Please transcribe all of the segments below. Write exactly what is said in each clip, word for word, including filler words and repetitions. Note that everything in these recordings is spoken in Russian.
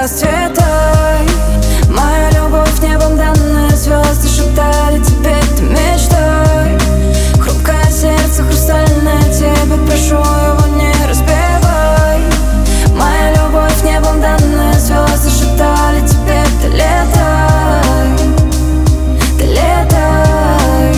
Расцветай, моя любовь, небом данная. Звезды шептали тебе, ты мечтай. Хрупкое сердце хрустальное, тебя прошу, его не разбивай. Моя любовь, небом данная. Звезды шептали тебе, ты летай, ты летай.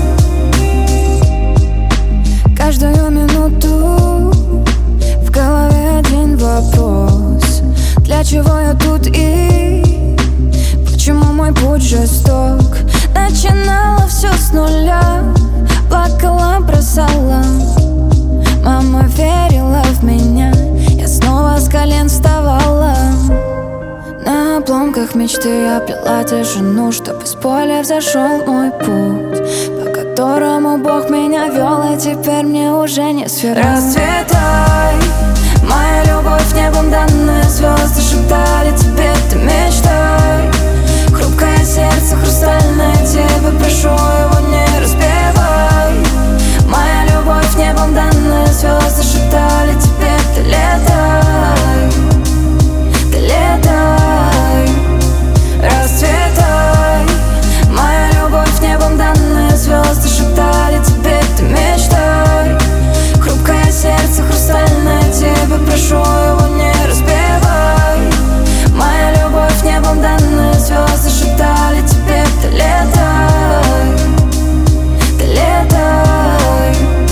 Каждую минуту в голове один вопрос: для чего я тут и почему мой путь жесток? Начинала все с нуля, плакала, бросала. Мама верила в меня, я снова с колен вставала. На обломках мечты я плела тишину, чтобы с поля взошел мой путь, по которому Бог меня вел, и теперь мне уже не свернуть. Расцветай, моя любовь, небом данная. Звезды шептали тебе, ты мечтай. Хрупкое сердце хрустальное, тебя прошу, его не разбивай. Моя любовь, небом данная. Звезды шептали тебе, ты летай, ты летай. Расцветай, моя любовь, небом данная. Звезды шептали тебе, ты мечтай. Хрупкое сердце хрустальное, тебя прошу, его не разбивай. Моя любовь, небом данная. Звезды шептали тебе, ты летай, ты летай.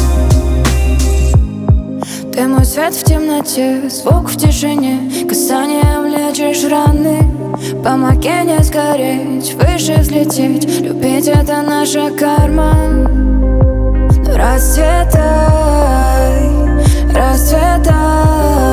Ты мой свет в темноте, звук в тишине, касанием лечишь раны. Помоги не сгореть, выше взлететь, любить — это наша карма. Ну, расцветай, расцветай.